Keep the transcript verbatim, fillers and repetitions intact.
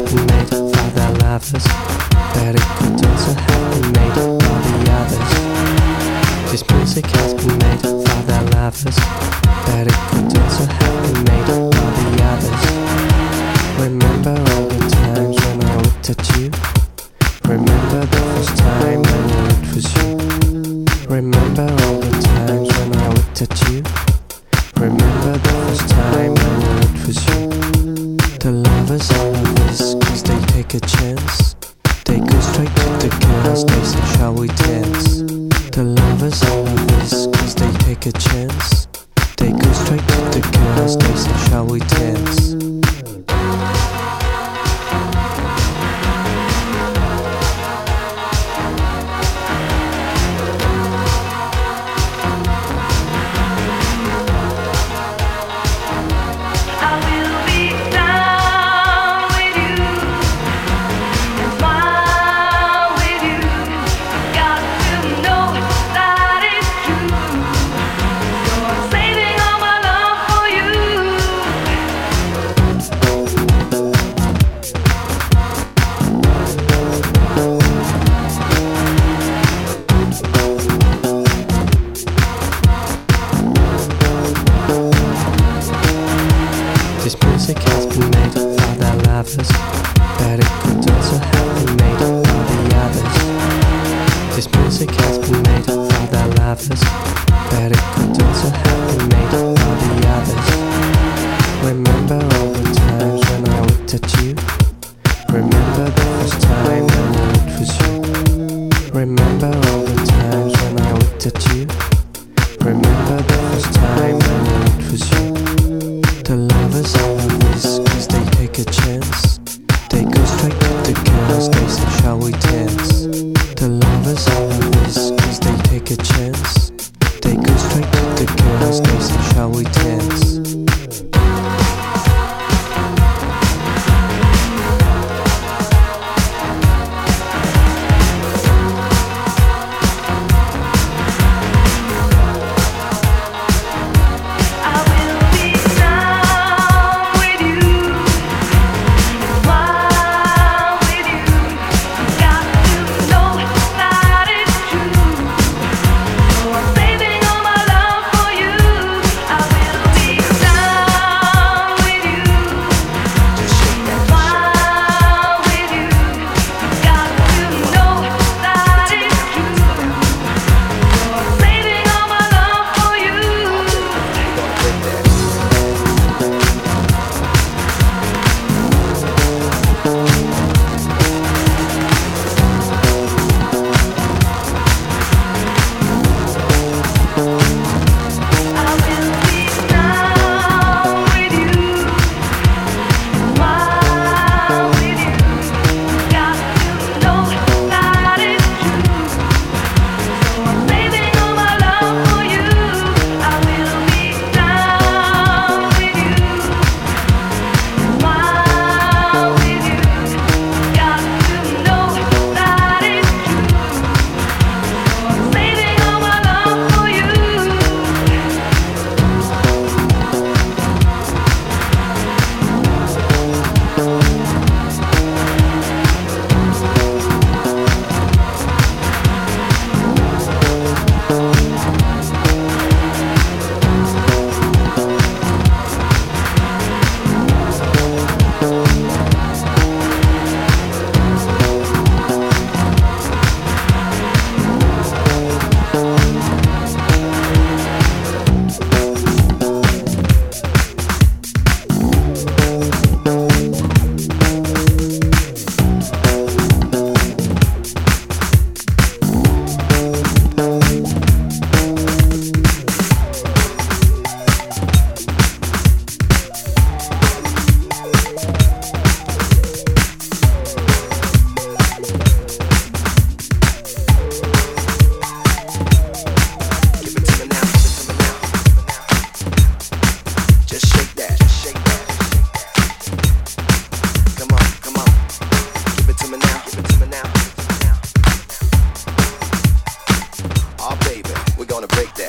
been made for their lovers, but it could also have been made for the others. This music has been made for their lovers, but it could also have been made for the others. Remember all the times when I looked at you. Remember the first time I knew it was you. Remember all the times when I looked at you. Remember the first time I knew it was you. The lovers are lovers cause they take a chance. They go straight to the girls, they say shall we dance. The lovers are lovers cause they take a chance. They go straight to the girls, they say shall we dance. This music has been made for their lovers, but it could also have been made for the others. This music has been made for their lovers, but it could also have been made for the others. Remember all the times when I looked at you. Remember the first time when